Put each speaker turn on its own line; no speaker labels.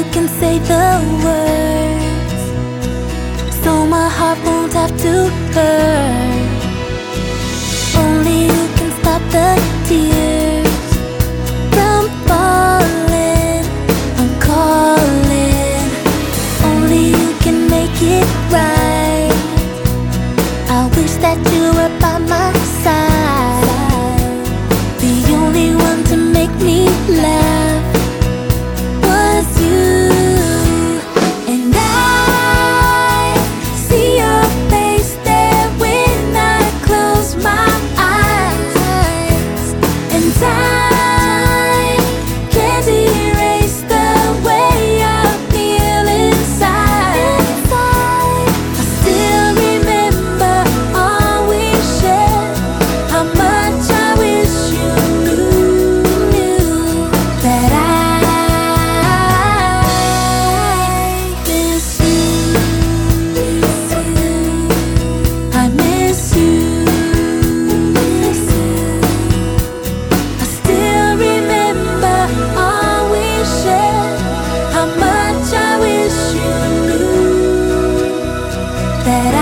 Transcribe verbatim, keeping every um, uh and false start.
can say the words, so my heart won't have to hurt. Only you can stop the tears from falling. I'm calling. Only you can make it right. I wish that you were by my side. The only one to make me laugh was you. And I see your face there when I close my eyes. And time can't erase the way I feel inside. I still remember all we shared. How much I wish you knew, knew that I miss you. I miss you. I still remember all we shared. How much I wish you knew that I